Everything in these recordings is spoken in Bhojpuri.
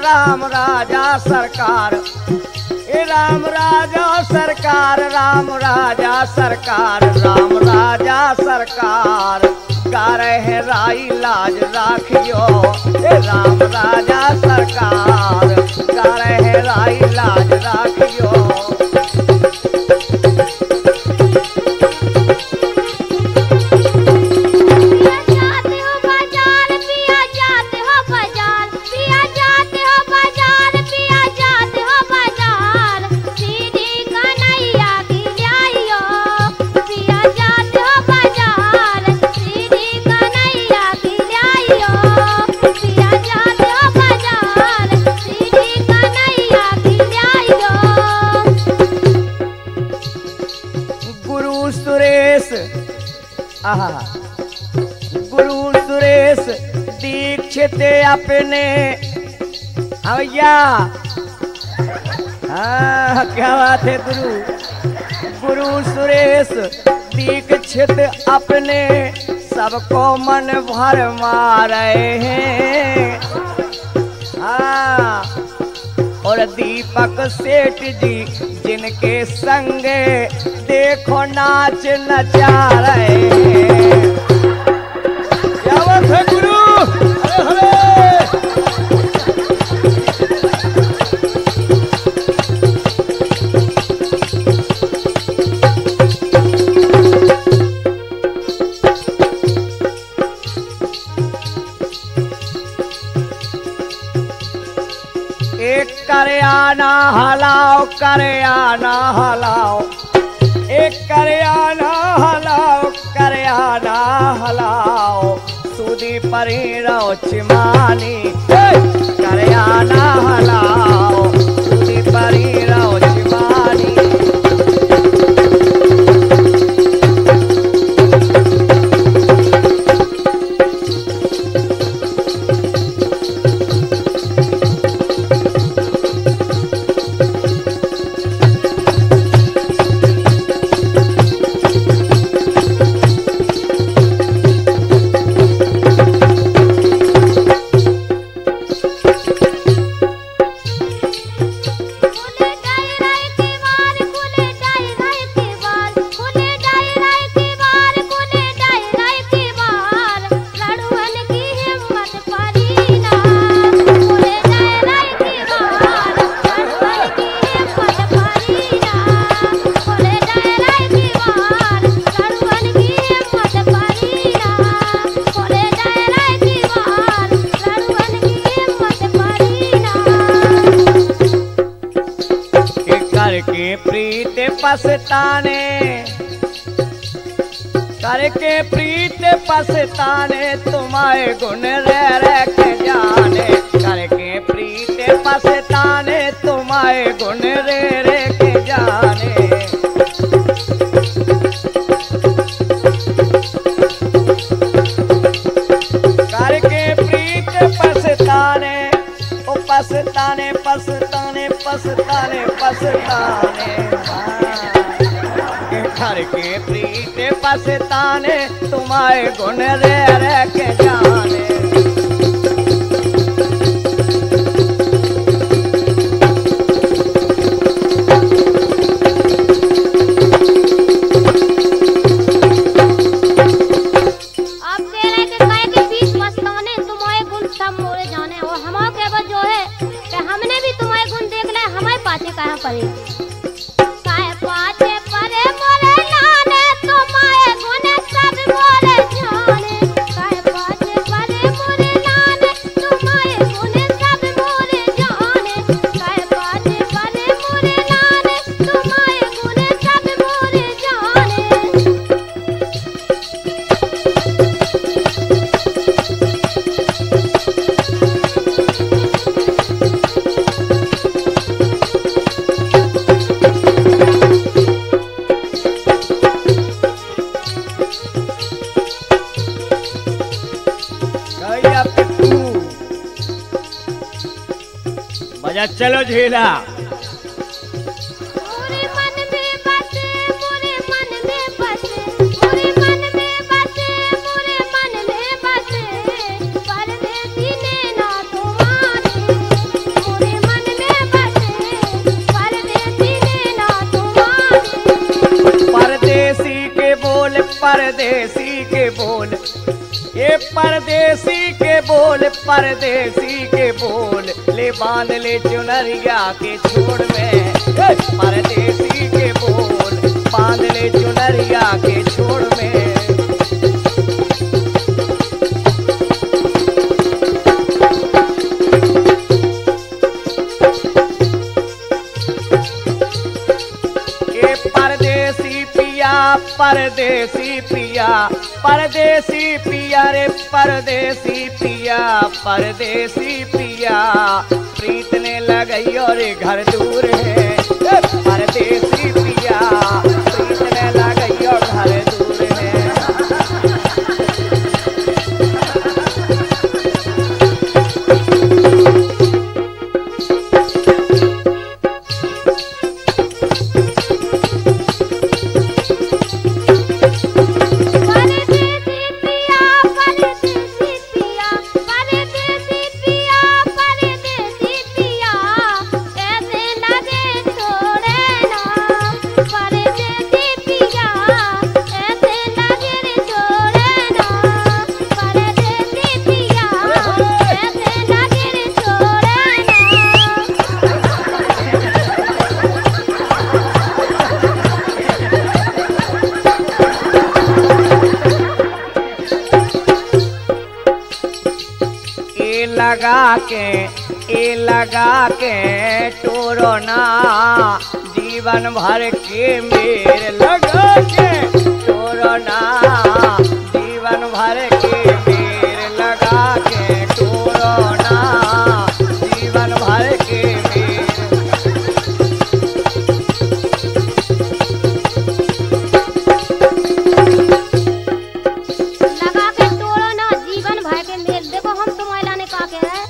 राम राजा सरकार, ए राम राजा सरकार, राम राजा सरकार, राम राजा सरकार, गा रहे राई लाज राखियो, ए राम राजा सरकार, गा रहे राई लाज राखियो। आहा, गुरु सुरेश दीक्षित अपने भैया, हाँ क्या बात है गुरु, गुरु सुरेश दीक्षित अपने सबको मन भर मारे हैं। हाँ, और दीपक सेठ जी जिनके संगे देखो नाच नचा रहे हैं। क्या बात है गुरु, अरे हरे एक करे आना हलाओ, करे आना हलाओ, एक करे आना हलाओ, करे आना हलाओ, सूदी परी रो चिमानी, करे आना हलाओ, सूदी परी रो चिमानी। करके प्रीत पछताने, करके प्रीत पछताने, तुम्हारे गुण रह रह के जाने, करके प्रीत पछताने, तुम्हारे गुण रह रह के जाने। करके प्रीत पछताने, ओ पछताने पछताने पछताने पछताने, घर के प्रीत पछताने, तुम्हारे गुण रह रह के जाने। कहाँ पड़े काय पाछे परे मोरे लाने, तुम्हारे गुण सब मोरे जाने, काय पाछे परे मोरे लाने, तुम्हारे गुण सब मोरे जाने, काय पाछे परे मोरे लाने, तुम्हारे गुण सब मोरे जाने। बजा चलो झीला। परदेसी के बोल, ये परदेसी के बोल, परदेसी के बोल, ले बांध ले चुनरिया के छोड़ में, परदेसी के बोल, बांध ले चुनरिया के छोड़ में। परदेसी पिया, परदेसी पिया रे परदेसी पिया, परदेसी पिया, प्रीत ने लगई और घर दूर है, परदेसी पिया, प्रीत ने लगई और घर दूर है। लगा के टोरोना जीवन भर के मेरे, लगा के टोरोना जीवन भर के मेरे, लगा के टोरोना जीवन भर के मेरे। लगा के टोरोना जीवन भर के मेरे। देखो हम तुम्हारे लाने का के है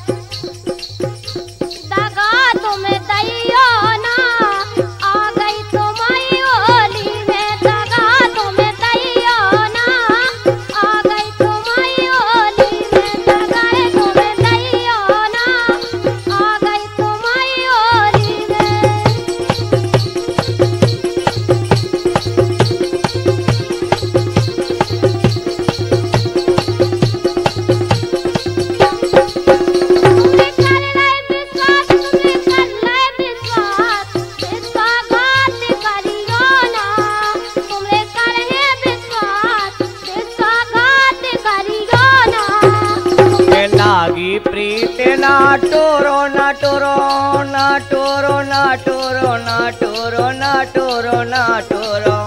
प्रीत ना टोरो ना टोरो ना टोरो ना टोरो ना टोरो ना टोरो ना टोरो,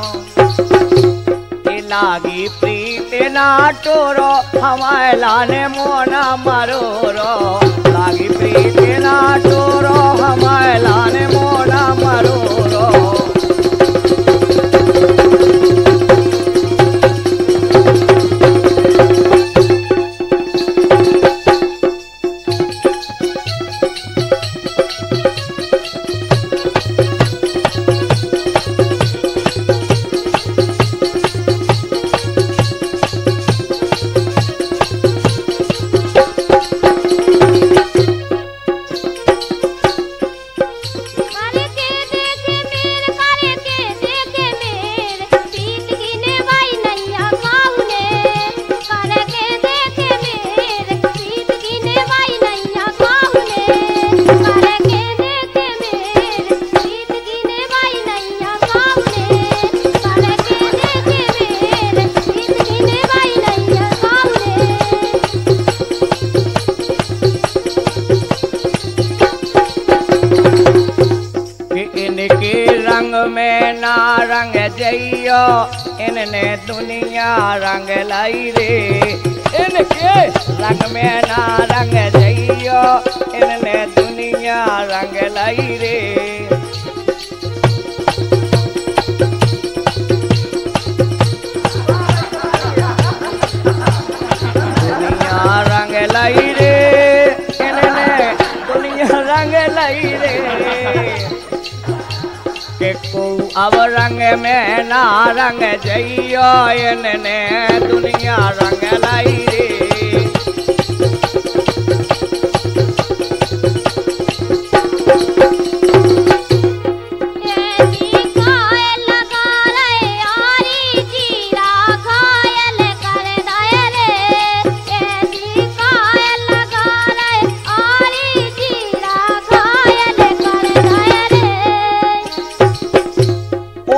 लागी प्रीत ना टोरो हमारे लाने मोना मरोरो, लागी प्रीत ना टोरो हमारे लाने मोना मरोरो। में ना रंग जइयो इनने दुनिया रंग लाई रे, इनके रंग में ना रंग जइयो इनने दुनिया रंग लाई रे। दुनिया रंग लाई रे, इनने दुनिया रंग लाई रे, के को अब रंग में ना रंग जइयो इनने दुनिया रंग लाई रे। लगा रहे यारी जीरा खा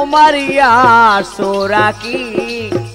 उमरिया सोरा की